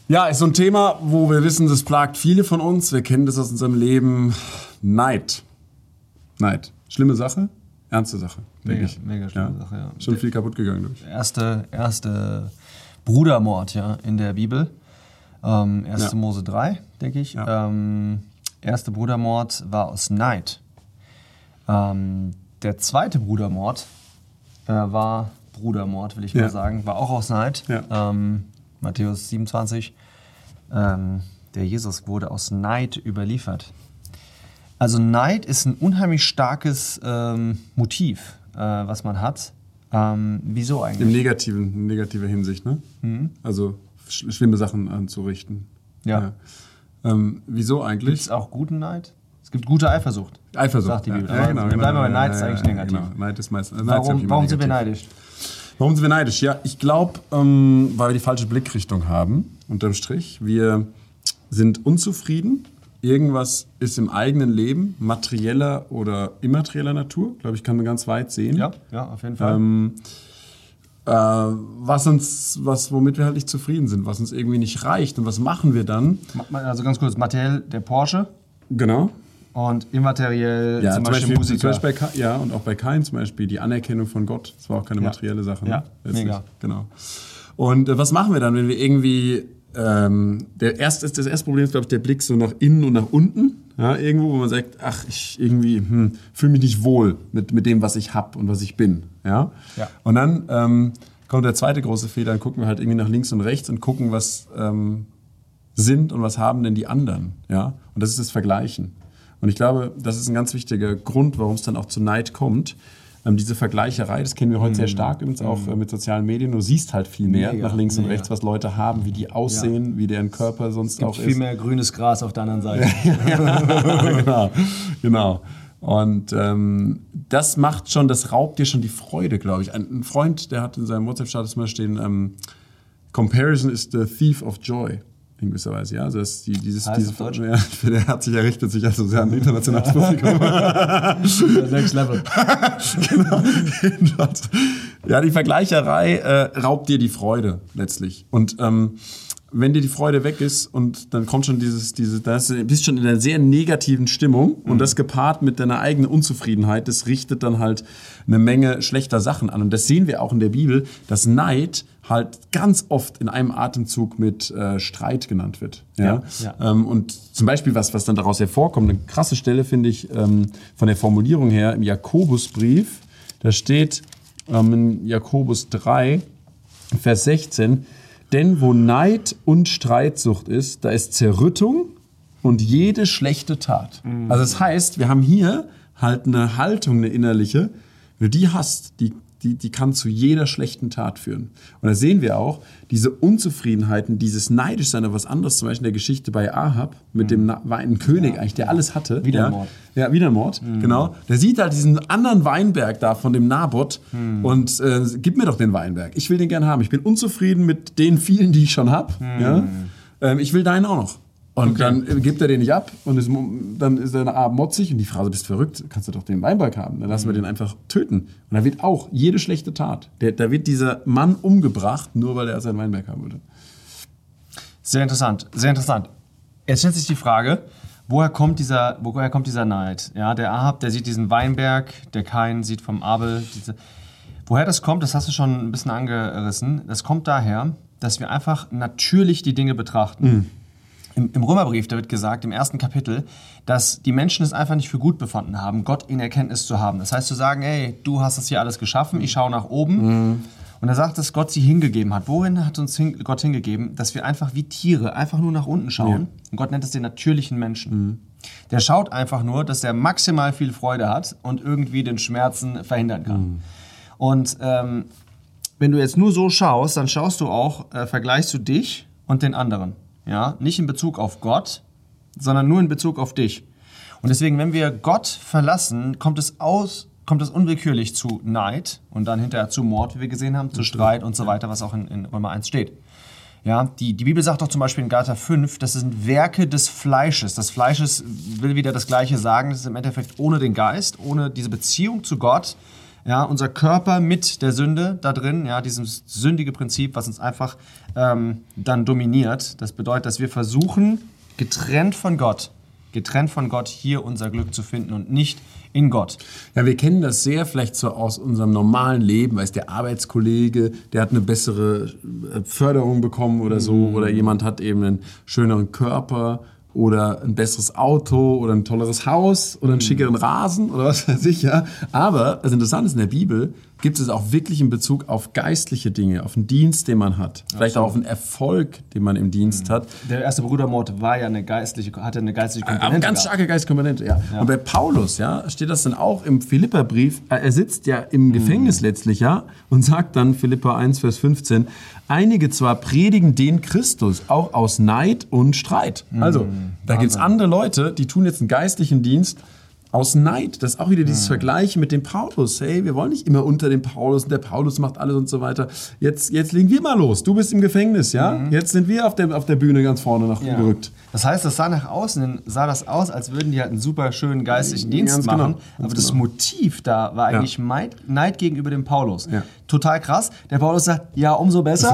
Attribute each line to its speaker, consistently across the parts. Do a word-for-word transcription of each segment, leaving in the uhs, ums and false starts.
Speaker 1: Ja, ist so ein Thema, wo wir wissen, das plagt viele von uns. Wir kennen das aus unserem Leben. Neid. Neid. Schlimme Sache, ernste Sache.
Speaker 2: Mega, mega schlimme
Speaker 1: ja.
Speaker 2: Sache, ja.
Speaker 1: Schon viel kaputt gegangen durch.
Speaker 2: Erste, erste Brudermord, ja, in der Bibel. Ähm, erste Ja. Mose drei, denke ich. Ja. Ähm, erste Brudermord war aus Neid. Ähm, der zweite Brudermord äh, war Brudermord, will ich ja. mal sagen, war auch aus Neid. Ja. Ähm, Matthäus siebenundzwanzig. Ähm, der Jesus wurde aus Neid überliefert. Also Neid ist ein unheimlich starkes ähm, Motiv, äh, was man hat. Ähm, wieso eigentlich?
Speaker 1: Im negativen, in negativer Hinsicht, ne? Mhm. Also sch- schlimme Sachen anzurichten.
Speaker 2: Ja.
Speaker 1: ja. Ähm, wieso eigentlich?
Speaker 2: Gibt es auch guten Neid? Es gibt gute Eifersucht.
Speaker 1: Eifersucht,
Speaker 2: sagt die Bibel.
Speaker 1: Ja, ja, genau, genau,
Speaker 2: bleiben wir bei Neid,
Speaker 1: ja,
Speaker 2: ist eigentlich
Speaker 1: ja,
Speaker 2: negativ.
Speaker 1: Genau. Neid ist meistens.
Speaker 2: Warum, warum sind wir neidisch?
Speaker 1: Warum sind wir neidisch? Ja, ich glaube, ähm, weil wir die falsche Blickrichtung haben, unterm Strich. Wir sind unzufrieden. Irgendwas ist im eigenen Leben, materieller oder immaterieller Natur, glaube ich, kann man ganz weit sehen.
Speaker 2: Ja, ja, auf jeden Fall.
Speaker 1: Ähm, äh, was uns, was, womit wir halt nicht zufrieden sind, was uns irgendwie nicht reicht. Und was machen wir dann?
Speaker 2: Also ganz kurz, materiell der Porsche.
Speaker 1: Genau.
Speaker 2: Und immateriell
Speaker 1: ja,
Speaker 2: zum,
Speaker 1: zum
Speaker 2: Beispiel,
Speaker 1: Beispiel
Speaker 2: Musiker.
Speaker 1: Zum Beispiel bei, ja, und auch bei Kain zum Beispiel die Anerkennung von Gott. Das war auch keine materielle Sache. Ne?
Speaker 2: Ja, mega.
Speaker 1: Genau. Und äh, was machen wir dann, wenn wir irgendwie... Ähm, der erste, das erste Problem ist, glaube ich, der Blick so nach innen und nach unten. Ja, irgendwo, wo man sagt, ach, ich irgendwie hm, fühle mich nicht wohl mit, mit dem, was ich habe und was ich bin. Ja?
Speaker 2: Ja.
Speaker 1: Und dann ähm, kommt der zweite große Fehler, dann gucken wir halt irgendwie nach links und rechts und gucken, was ähm, sind und was haben denn die anderen. Ja? Und das ist das Vergleichen. Und ich glaube, das ist ein ganz wichtiger Grund, warum es dann auch zu Neid kommt. Ähm, diese Vergleicherei, das kennen wir heute mm. sehr stark übrigens auch mm. äh, mit sozialen Medien. Du siehst halt viel mehr mega, nach links mega. und rechts, was Leute haben, wie die aussehen, ja. wie deren Körper sonst auch ist.
Speaker 2: Es gibt viel mehr grünes Gras auf der anderen Seite.
Speaker 1: genau, genau. Und ähm, das macht schon, das raubt dir schon die Freude, glaube ich. Ein, ein Freund, der hat in seinem WhatsApp-Status mal stehen, ähm, Comparison is the thief of joy. In gewisser Weise, ja. Also das, die, dieses,
Speaker 2: heißt
Speaker 1: diese,
Speaker 2: auf Deutsch?
Speaker 1: Ja, der hat sich ja richtet sich also sehr an internationales Publikum.
Speaker 2: Next Level.
Speaker 1: Genau. Ja, die Vergleicherei äh, raubt dir die Freude letztlich. Und ähm, wenn dir die Freude weg ist und dann kommt schon dieses, diese, da bist schon in einer sehr negativen Stimmung mhm. und das gepaart mit deiner eigenen Unzufriedenheit, das richtet dann halt eine Menge schlechter Sachen an. Und das sehen wir auch in der Bibel, dass Neid halt ganz oft in einem Atemzug mit äh, Streit genannt wird. Ja?
Speaker 2: Ja, ja.
Speaker 1: Ähm, und zum Beispiel, was, was dann daraus hervorkommt, eine krasse Stelle finde ich ähm, von der Formulierung her im Jakobusbrief, da steht ähm, in Jakobus drei, Vers sechzehn, denn wo Neid und Streitsucht ist, da ist Zerrüttung und jede schlechte Tat. Mhm. Also das heißt, wir haben hier halt eine Haltung, eine innerliche, wenn du die hast, die, die, die kann zu jeder schlechten Tat führen. Und da sehen wir auch, diese Unzufriedenheiten, dieses Neidischsein auf was anderes, zum Beispiel in der Geschichte bei Ahab, mit mhm. dem einen König ja. eigentlich, der alles hatte.
Speaker 2: Wieder ein Mord.
Speaker 1: Ja, wieder ein Mord, mhm. genau. Der sieht halt diesen anderen Weinberg da von dem Naboth mhm. und äh, gib mir doch den Weinberg. Ich will den gerne haben. Ich bin unzufrieden mit den vielen, die ich schon habe. Mhm. Ja? Ähm, ich will deinen auch noch. Und okay. dann äh, gibt er den nicht ab und ist, dann ist er abends motzig und die Frage, bist du verrückt? Kannst du doch den Weinberg haben. Dann lassen mhm. wir den einfach töten. Und da wird auch jede schlechte Tat, der, da wird dieser Mann umgebracht, nur weil er seinen Weinberg haben wollte.
Speaker 2: Sehr interessant, sehr interessant. Jetzt stellt sich die Frage, woher kommt dieser, woher kommt dieser Neid? Ja, der Ahab, der sieht diesen Weinberg, der Kain sieht vom Abel. Diese, woher das kommt, das hast du schon ein bisschen angerissen. Das kommt daher, dass wir einfach natürlich die Dinge betrachten. Mhm. Im, Im Römerbrief, da wird gesagt, im ersten Kapitel, dass die Menschen es einfach nicht für gut befunden haben, Gott in Erkenntnis zu haben. Das heißt, zu sagen, ey, du hast das hier alles geschaffen, ich schaue nach oben. Mhm. Und er sagt, dass Gott sie hingegeben hat. Worin hat uns hin, Gott hingegeben? Dass wir einfach wie Tiere einfach nur nach unten schauen. Ja. Und Gott nennt es den natürlichen Menschen. Mhm. Der schaut einfach nur, dass er maximal viel Freude hat und irgendwie den Schmerzen verhindern kann. Mhm. Und ähm, wenn du jetzt nur so schaust, dann schaust du auch, äh, vergleichst du dich und den anderen. Ja? Nicht in Bezug auf Gott, sondern nur in Bezug auf dich. Und deswegen, wenn wir Gott verlassen, kommt es aus... kommt es unwillkürlich zu Neid und dann hinterher zu Mord, wie wir gesehen haben, zu Streit und so weiter, was auch in, in Römer eins steht. Ja, die, die Bibel sagt doch zum Beispiel in Galater fünf, das sind Werke des Fleisches. Das Fleisches will wieder das Gleiche sagen, das ist im Endeffekt ohne den Geist, ohne diese Beziehung zu Gott, Ja, unser Körper mit der Sünde da drin, ja, dieses sündige Prinzip, was uns einfach ähm, dann dominiert. Das bedeutet, dass wir versuchen, getrennt von Gott, getrennt von Gott hier unser Glück zu finden und nicht in Gott.
Speaker 1: Ja, wir kennen das sehr vielleicht so aus unserem normalen Leben, weiß der Arbeitskollege, der hat eine bessere Förderung bekommen oder so, mhm. oder jemand hat eben einen schöneren Körper oder ein besseres Auto oder ein tolleres Haus oder einen schickeren Rasen oder was weiß ich, ja. Aber das Interessante ist, in der Bibel gibt es auch wirklich in Bezug auf geistliche Dinge, auf einen Dienst, den man hat, vielleicht auch auf einen Erfolg, den man im Dienst hat.
Speaker 2: Der erste Brudermord war ja eine geistliche, hatte eine geistliche Komponente.
Speaker 1: Eine ganz starke geistliche Komponente, ja. ja. Und bei Paulus, ja, steht das dann auch im Philipperbrief. Er sitzt ja im Gefängnis mhm. letztlich, ja, und sagt dann, Philipper eins, Vers fünfzehn, einige zwar predigen den Christus, auch aus Neid und Streit. Mhm. Also, da gibt es andere Leute, die tun jetzt einen geistlichen Dienst aus Neid. Das ist auch wieder dieses mhm. Vergleichen mit dem Paulus. Hey, wir wollen nicht immer unter dem Paulus und der Paulus macht alles und so weiter. Jetzt, jetzt legen wir mal los. Du bist im Gefängnis, ja? Mhm. Jetzt sind wir auf der, auf der Bühne ganz vorne nach ja. gerückt.
Speaker 2: Das heißt, das sah nach außen, sah das aus, als würden die halt einen super schönen geistlichen Dienst ganz machen. Genau. Aber das genau. Motiv da war eigentlich ja. Neid, Neid gegenüber dem Paulus. Ja. Total krass. Der Paulus sagt, ja, umso besser.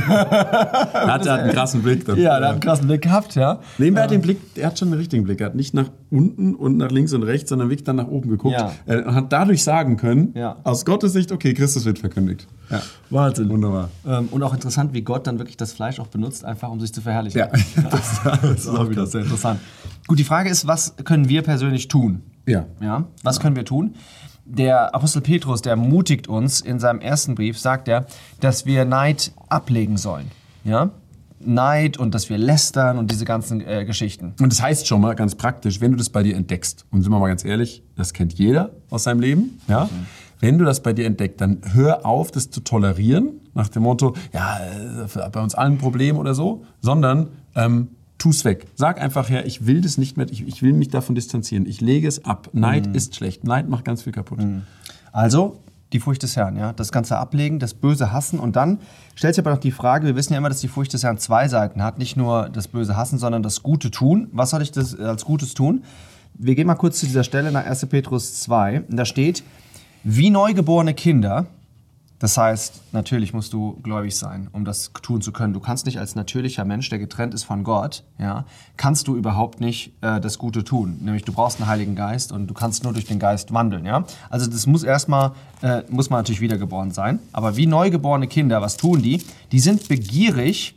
Speaker 1: er hat, hat einen krassen Blick. Dann.
Speaker 2: Ja, der hat einen krassen Blick gehabt, ja.
Speaker 1: Nebenbei hat den Blick, er hat schon einen richtigen Blick. Er hat nicht nach unten und nach links und rechts, sondern wirklich dann nach oben geguckt. Ja. Er hat dadurch sagen können, ja. aus Gottes Sicht, okay, Christus wird verkündigt.
Speaker 2: Ja. Wahnsinn. Wunderbar. Ähm, und auch interessant, wie Gott dann wirklich das Fleisch auch benutzt, einfach um sich zu verherrlichen.
Speaker 1: Ja, das, das ist auch wieder sehr interessant.
Speaker 2: Gut, die Frage ist, was können wir persönlich tun?
Speaker 1: Ja.
Speaker 2: ja was ja. können wir tun? Der Apostel Petrus, der ermutigt uns in seinem ersten Brief, sagt er, dass wir Neid ablegen sollen. Ja? Neid und dass wir lästern und diese ganzen äh, Geschichten.
Speaker 1: Und das heißt schon mal ganz praktisch, wenn du das bei dir entdeckst, und sind wir mal ganz ehrlich, das kennt jeder aus seinem Leben, ja? Mhm. Wenn du das bei dir entdeckst, dann hör auf, das zu tolerieren, nach dem Motto, ja, bei uns allen ein Problem oder so, sondern ähm, tu's weg. Sag einfach her, ich will das nicht mehr, ich, ich will mich davon distanzieren, ich lege es ab. Neid mhm. ist schlecht, Neid macht ganz viel kaputt. Mhm.
Speaker 2: Also, die Furcht des Herrn, ja, das Ganze ablegen, das Böse hassen und dann stellt sich aber noch die Frage, wir wissen ja immer, dass die Furcht des Herrn zwei Seiten hat, nicht nur das Böse hassen, sondern das Gute tun. Was soll ich das als Gutes tun? Wir gehen mal kurz zu dieser Stelle nach erster Petrus zwei, und da steht, wie neugeborene Kinder, das heißt, natürlich musst du gläubig sein, um das tun zu können. Du kannst nicht als natürlicher Mensch, der getrennt ist von Gott, ja, kannst du überhaupt nicht äh, das Gute tun. Nämlich du brauchst einen Heiligen Geist und du kannst nur durch den Geist wandeln. Ja? Also das muss erstmal, äh, muss man natürlich wiedergeboren sein. Aber wie neugeborene Kinder, was tun die? Die sind begierig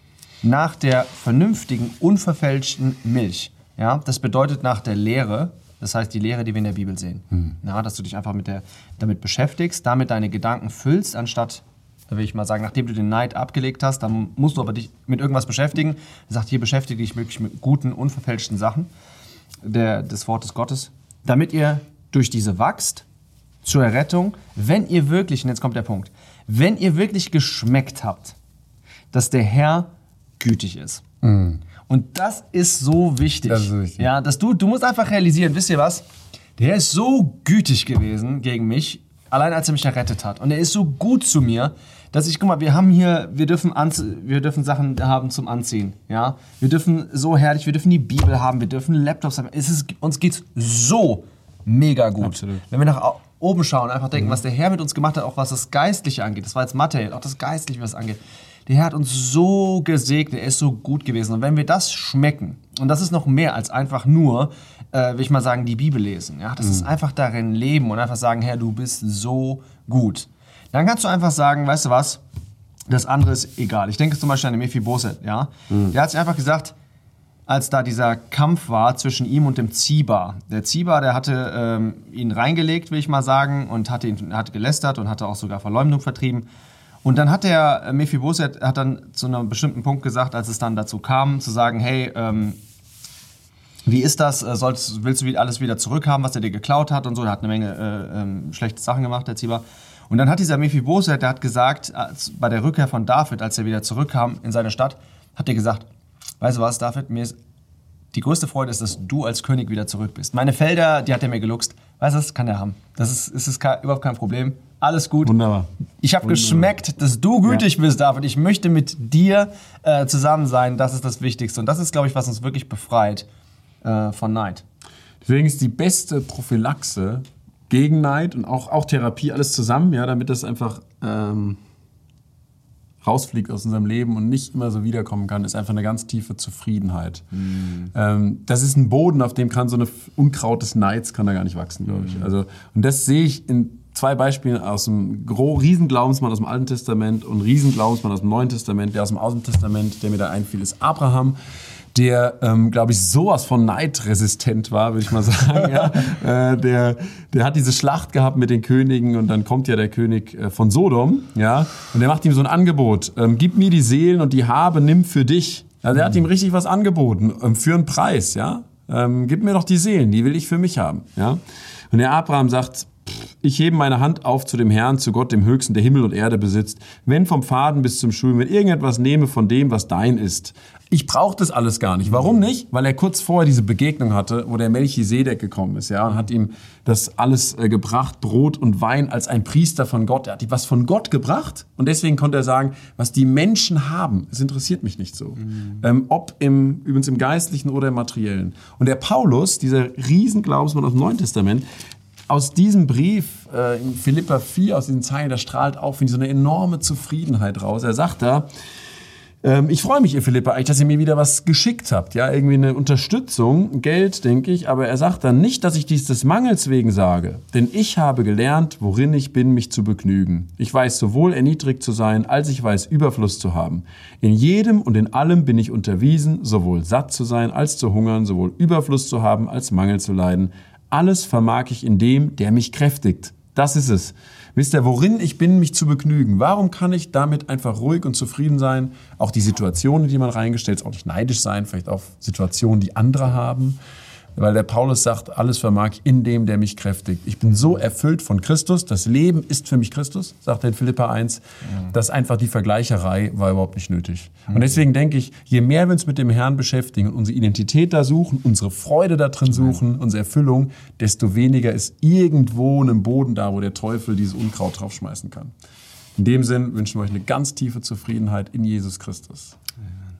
Speaker 2: nach der vernünftigen, unverfälschten Milch. Ja? Das bedeutet nach der Lehre. Das heißt, die Lehre, die wir in der Bibel sehen. Hm. Ja, dass du dich einfach mit der, damit beschäftigst, damit deine Gedanken füllst, anstatt, da will ich mal sagen, nachdem du den Neid abgelegt hast, dann musst du aber dich mit irgendwas beschäftigen. Er sagt, hier beschäftige dich wirklich mit guten, unverfälschten Sachen der, des Wortes Gottes, damit ihr durch diese wachst zur Errettung, wenn ihr wirklich, und jetzt kommt der Punkt, wenn ihr wirklich geschmeckt habt, dass der Herr gütig ist. Hm. Und das ist so wichtig.
Speaker 1: Das ist so wichtig.
Speaker 2: Ja, dass du, du musst einfach realisieren, wisst ihr was? Der Herr ist so gütig gewesen gegen mich, allein als er mich errettet hat. Und er ist so gut zu mir, dass ich, guck mal, wir haben hier, wir dürfen, anzie- wir dürfen Sachen haben zum Anziehen. Ja? Wir dürfen so herrlich, wir dürfen die Bibel haben, wir dürfen Laptops haben. Es ist, uns geht's so mega gut.
Speaker 1: Absolut.
Speaker 2: Wenn wir nach oben schauen, einfach denken, mhm. was der Herr mit uns gemacht hat, auch was das Geistliche angeht. Das war jetzt materiell, auch das Geistliche, was es angeht. Der Herr hat uns so gesegnet, er ist so gut gewesen. Und wenn wir das schmecken, und das ist noch mehr als einfach nur, äh, will ich mal sagen, die Bibel lesen. Ja? Das mhm. ist einfach darin leben und einfach sagen, Herr, du bist so gut. Dann kannst du einfach sagen, weißt du was, das andere ist egal. Ich denke zum Beispiel an den Mephibosheth. Ja? Mhm. Der hat sich einfach gesagt, als da dieser Kampf war zwischen ihm und dem Ziba. Der Ziba, der hatte ähm, ihn reingelegt, will ich mal sagen, und hatte ihn hatte gelästert und hatte auch sogar Verleumdung vertrieben. Und dann hat der Mephibosheth hat dann zu einem bestimmten Punkt gesagt, als es dann dazu kam, zu sagen, hey, ähm, wie ist das? Sollst, willst du alles wieder zurückhaben, was er dir geklaut hat und so? Er hat eine Menge äh, ähm, schlechte Sachen gemacht, der Ziba. Und dann hat dieser Mephibosheth, der hat gesagt, als, bei der Rückkehr von David, als er wieder zurückkam in seine Stadt, hat er gesagt, weißt du was, David, mir ist die größte Freude ist, dass du als König wieder zurück bist. Meine Felder, die hat er mir geluchst. Weißt du, das kann er haben. Das ist, ist, ist kein, überhaupt kein Problem. Alles gut.
Speaker 1: Wunderbar.
Speaker 2: Ich habe geschmeckt, dass du gütig ja. bist, David. Ich möchte mit dir äh, zusammen sein. Das ist das Wichtigste. Und das ist, glaube ich, was uns wirklich befreit äh, von Neid.
Speaker 1: Deswegen ist die beste Prophylaxe gegen Neid und auch, auch Therapie, alles zusammen, ja, damit das einfach ähm, rausfliegt aus unserem Leben und nicht immer so wiederkommen kann, ist einfach eine ganz tiefe Zufriedenheit. Mhm. Ähm, das ist ein Boden, auf dem kann so ein Unkraut des Neids kann da gar nicht wachsen, glaube ich. Mhm. Also, und das sehe ich in zwei Beispielen aus dem Gro- Riesenglaubensmann aus dem Alten Testament und Riesenglaubensmann aus dem Neuen Testament. Der aus dem Alten Testament, der mir da einfiel, ist Abraham, der, ähm, glaube ich, sowas von neidresistent war, würde ich mal sagen. Ja. Äh, der, der hat diese Schlacht gehabt mit den Königen und dann kommt ja der König äh, von Sodom, ja, und der macht ihm so ein Angebot. Ähm, gib mir die Seelen und die Habe, nimm für dich. Also er hat ihm richtig was angeboten, ähm, für einen Preis, ja. Ähm, gib mir doch die Seelen, die will ich für mich haben, ja. Und der Abraham sagt, ich hebe meine Hand auf zu dem Herrn, zu Gott, dem Höchsten, der Himmel und Erde besitzt. Wenn vom Faden bis zum Schuh, wenn irgendetwas nehme von dem, was dein ist. Ich brauche das alles gar nicht. Warum nicht? Weil er kurz vorher diese Begegnung hatte, wo der Melchisedek gekommen ist, ja, und hat ihm das alles äh, gebracht, Brot und Wein als ein Priester von Gott. Er hat ihm was von Gott gebracht und deswegen konnte er sagen, was die Menschen haben, es interessiert mich nicht so. Mhm. Ähm, ob im, übrigens im Geistlichen oder im Materiellen. Und der Paulus, dieser Riesenglaubensmann aus dem Neuen Testament, aus diesem Brief äh, in Philipper vier, aus diesen Zeilen, da strahlt auch, finde ich, so eine enorme Zufriedenheit raus. Er sagt da, ähm, ich freue mich, ihr Philipper, eigentlich, dass ihr mir wieder was geschickt habt. Ja, irgendwie eine Unterstützung, Geld, denke ich. Aber er sagt dann nicht, dass ich dies des Mangels wegen sage. Denn ich habe gelernt, worin ich bin, mich zu begnügen. Ich weiß sowohl erniedrigt zu sein, als ich weiß Überfluss zu haben. In jedem und in allem bin ich unterwiesen, sowohl satt zu sein, als zu hungern, sowohl Überfluss zu haben, als Mangel zu leiden. Alles vermag ich in dem, der mich kräftigt. Das ist es. Wisst ihr, worin ich bin, mich zu begnügen? Warum kann ich damit einfach ruhig und zufrieden sein? Auch die Situationen, die man reingestellt ist, auch nicht neidisch sein, vielleicht auf Situationen, die andere haben. Weil der Paulus sagt, alles vermag in dem, der mich kräftigt. Ich bin so erfüllt von Christus. Das Leben ist für mich Christus, sagt er in Philipper eins. Ja. Dass einfach die Vergleicherei war überhaupt nicht nötig. Mhm. Und deswegen denke ich, je mehr wir uns mit dem Herrn beschäftigen und unsere Identität da suchen, unsere Freude da drin suchen, unsere Erfüllung, desto weniger ist irgendwo ein Boden da, wo der Teufel dieses Unkraut draufschmeißen kann. In dem Sinn wünschen wir euch eine ganz tiefe Zufriedenheit in Jesus Christus. Ja.